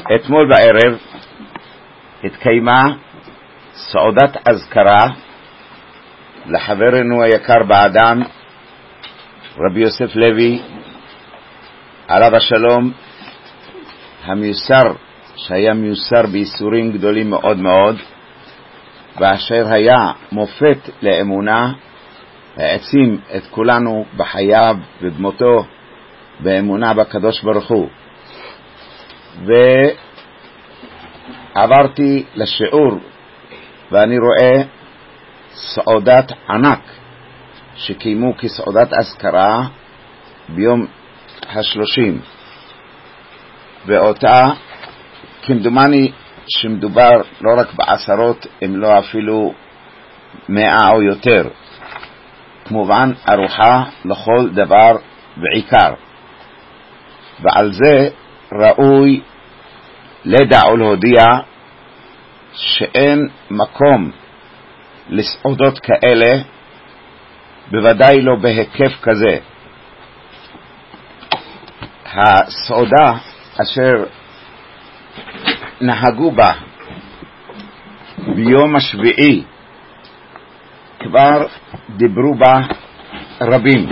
אתמול בערב התקיימה סעודת אזכרה לחברנו היקר באדם רבי יוסף לוי עליו השלום, המיוסר שהיה מיוסר בייסורים גדולים מאוד מאוד, ואשר היה מופת לאמונה, העצים את כולנו בחייו ובמותו באמונה בקדוש ברוך הוא. ועברתי לשיעור ואני רואה סעודת ענק שקיימו כסעודת אזכרה ביום ה-30, ואותה כמדומני שמדובר לא רק בעשרות אם לא אפילו 100 או יותר, כמובן ארוחה לכל דבר בעיקר, ועל זה ראוי לדע ולהודיע שאין מקום לסעודות כאלה, בוודאי לא בהיקף כזה. הסעודה אשר נהגו בה ביום השביעי כבר דיברו בה רבים,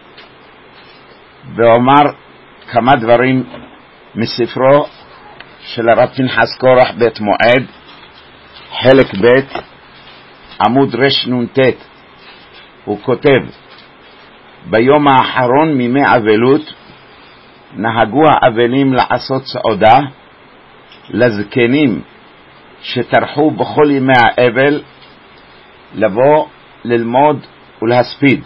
ואומר כמה דברים מספרו של הרב פנחס קורח בית מועד, חלק ב' עמוד רנ"ט. הוא כותב: ביום האחרון מימי אבלות נהגו האבלים לעשות סעודה לזקנים שטרחו בכל ימי האבל לבוא ללמוד ולהספיד,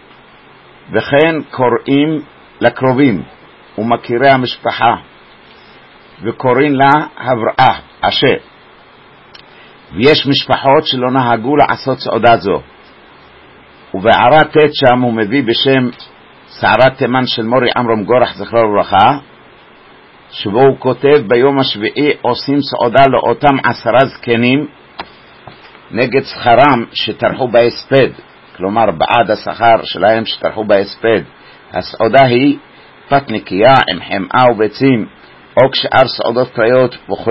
וכן קוראים לקרובים ומכירי המשפחה וקוראים לה הבראה אשר. ויש משפחות שלא נהגו לעשות סעודה זו, ובערת תת שם הוא מביא בשם סערת תימן של מורי עמרם גורח זכרו לברכה, שבו הוא כותב: ביום השביעי עושים סעודה לאותם 10 זקנים נגד שכרם שטרחו בהספד, כלומר בעד השכר שלהם שטרחו בהספד. הסעודה היא פת נקייה עם חמאה וביצים או כשאר סעודות קריות וכו',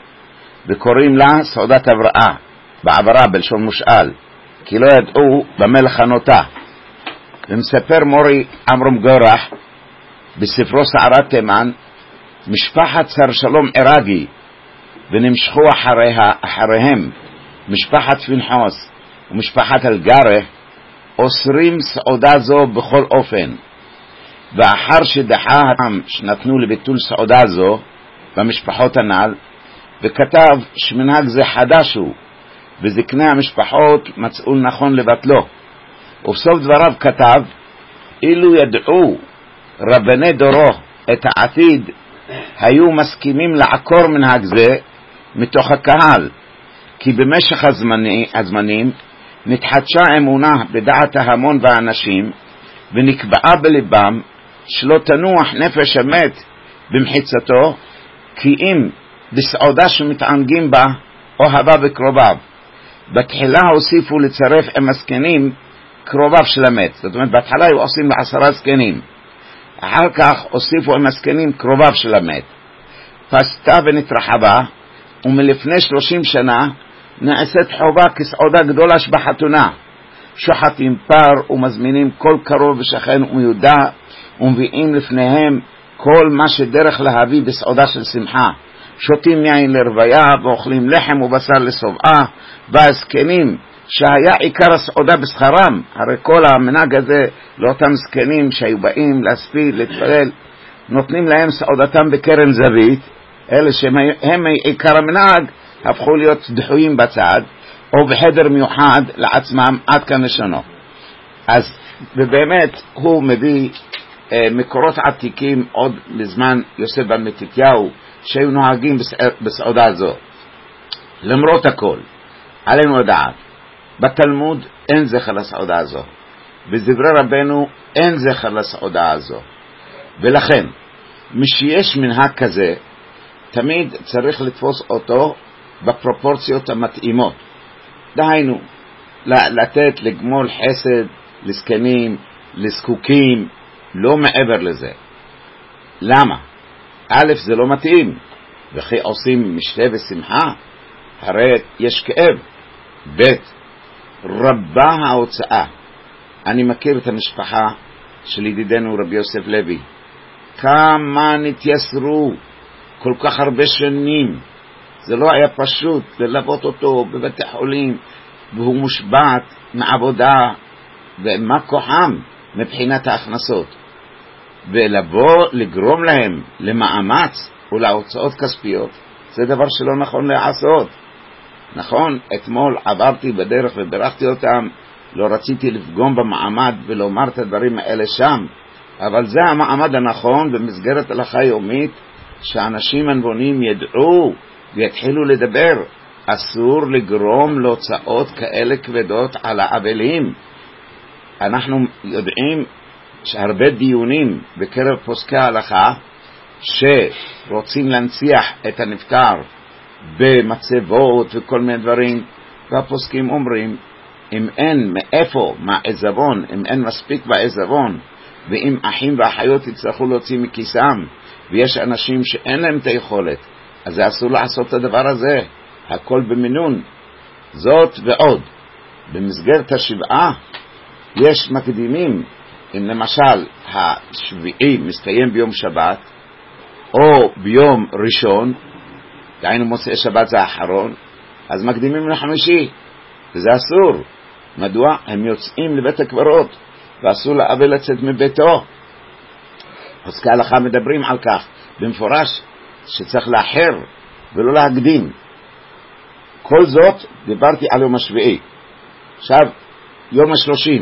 וקוראים לה סעודת הבראה, בעברה בלשון מושאל, כי לא ידעו במה לכנותה. ומספר מורי עמרם גורח בספרו סערת תימן, משפחת שר שלום עירגי ונמשכו אחריהם משפחת פנחס ומשפחת אלגרה אוסרים סעודה זו בכל אופן. ואחר שדחה העם שנתנו לביטול סעודה זו במשפחות הנ"ל, וכתב שמנהג זה חדש הוא וזקני המשפחות מצאו נכון לבטלו, ובסוף דבריו כתב: אילו ידעו רבני דורו את העתיד היו מסכימים לעקור מנהג זה מתוך הקהל, כי במשך הזמנים נתחדשה אמונה בדעת ההמון והאנשים, ונקבעה בליבם שלא תנוח נפש המת במחיצתו, כי אם בסעודה שמתענגים בה אוהביו וקרוביו. בתחילה הוסיפו לצרף עם הזקנים קרוביו של המת, זאת אומרת בהתחלה היו עושים ל10 זקנים, אחר כך הוסיפו עם הזקנים קרוביו של המת. פסתה ונתרחבה, ומלפני 30 שנה נעשית חובה כסעודה גדולה שבחתונה, שוחטים פר ומזמינים כל קרוב ושכן ומיודע, ומביאים לפניהם כל מה שדרך להביא בסעודה של שמחה, שותים יין לרוויה ואוכלים לחם ובשר לסובעה. והזקנים שהיה עיקר הסעודה בשכרם, הרי כל המנהג הזה לאותם זקנים שהיו באים להספיד להתפלל, נותנים להם סעודתם בקרן זווית, אלה שהם עיקר המנהג הפכו להיות דחויים בצד או בחדר מיוחד לעצמם. עד כאן לשונו. אז ובאמת הוא מביא מקורות עתיקים עוד לזמן יוסף בן מתתיהו שהיו נוהגים בסעודה זו. למרות הכל עלינו לדעת, בתלמוד אין זכר לסעודה הזו, בדברי רבנו אין זכר לסעודה הזו, ולכן משיש מנהג כזה תמיד צריך לתפוס אותו בפרופורציות המתאימות. דהיינו לתת לגמול חסד לזקנים, לזקוקים, לא מעבר לזה. למה? א', זה לא מתאים, וכי עושים משתה ושמחה, הרי יש כאב. ב' רבה ההוצאה. אני מכיר את המשפחה של ידידנו רבי יוסף לוי, כמה נתייסרו כל כך הרבה שנים, זה לא היה פשוט ללוות אותו בבתי חולים, והוא מושבת מעבודה, ומה כוחם מבחינת ההכנסות, ולבוא לגרום להם למאמץ ולהוצאות כספיות, זה דבר שלא נכון לעשות. נכון, אתמול עברתי בדרך וברכתי אותם, לא רציתי לפגום במעמד ולומר את הדברים האלה שם, אבל זה המעמד הנכון במסגרת הלכה יומית, שאנשים הנבונים ידעו ויתחילו לדבר. אסור לגרום להוצאות כאלה כבדות על האבלים. אנחנו יודעים שהרבה דיונים בקרב פוסקי ההלכה שרוצים להנציח את הנפטר במצבות וכל מיני דברים, והפוסקים אומרים, אם אין מאיפה, מהעזבון, אם אין מספיק בעזבון, ואם אחים ואחיות יצטרכו להוציא מכיסם, ויש אנשים שאין להם את היכולת, אז זה אסור לעשות את הדבר הזה. הכל במינון. זאת ועוד, במסגרת השבעה יש מקדימים. אם למשל השביעי מסתיים ביום שבת או ביום ראשון, דהיינו מוצאי שבת זה האחרון, אז מקדימים לחמישי, וזה אסור. מדוע? הם יוצאים לבית הקברות ואסור לאבל לצאת מביתו. פוסקי ההלכה מדברים על כך במפורש, שצריך לאחר ולא להקדים. כל זאת דיברתי על יום השביעי. עכשיו יום ה-30,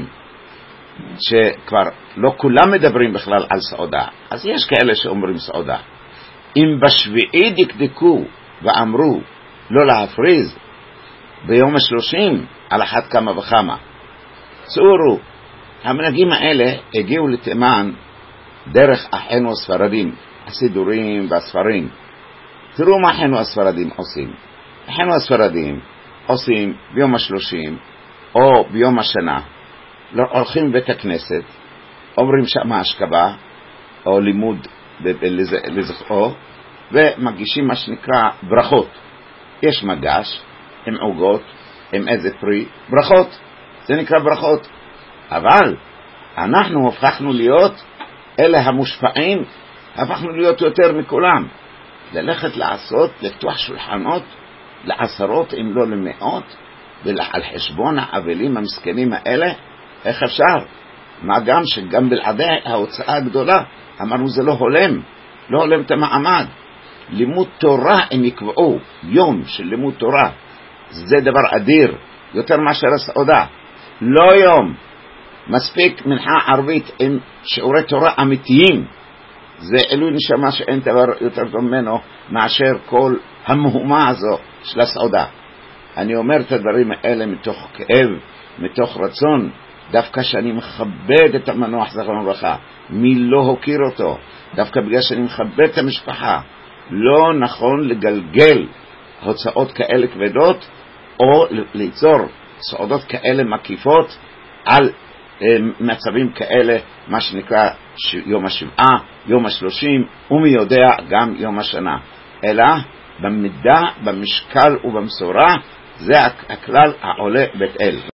שכבר לא כולם מדברים בכלל על סעודה, אז יש כאלה שאומרים סעודה. אם בשביעי דקדקו ואמרו לא להפריז, ביום ה-30 על אחת כמה וכמה. צורו, המנהגים האלה הגיעו לתימן דרך אחינו הספרדים, הסידורים והספרים. תראו מה אחינו הספרדים עושים. אחינו הספרדים עושים ביום ה-30 או ביום השנה, הולכים בבית הכנסת, אומרים שם השכבה או לימוד לזכרו, ומגישים מה שנקרא ברכות. יש מגש עם עוגות, עם איזה פרי, ברכות, זה נקרא ברכות. אבל אנחנו הפכנו להיות אלה המושפעים, הפכנו להיות יותר מכולם, ללכת לעשות, לפתוח שולחנות לעשרות אם לא למאות, ועל חשבון האבלים המסכנים האלה. איך אפשר? מה גם שגם בלעדי ההוצאה הגדולה אמרנו זה לא הולם, לא הולם את המעמד. לימוד תורה הם יקבעו, יום של לימוד תורה, זה דבר אדיר, יותר מאשר הסעודה. לא יום, מספיק מנחה ערבית עם שיעורי תורה אמיתיים, זה אלוהי נשמה שאין דבר יותר טוב ממנו מאשר כל המהומה הזו של הסעודה. אני אומר את הדברים האלה מתוך כאב, מתוך רצון, דווקא שאני מכבד את המנוח זכרונו לברכה. מי לא הוקיר אותו? דווקא בגלל שאני מכבד את המשפחה. לא נכון לגלגל הוצאות כאלה כבדות או ליצור סעודות כאלה מקיפות על מצבים כאלה, מה שנקרא יום השבעה, יום ה-30 ומי יודע גם יום השנה, אלא במידה, במשקל ובמשורה. זה הכלל העולה בית אל.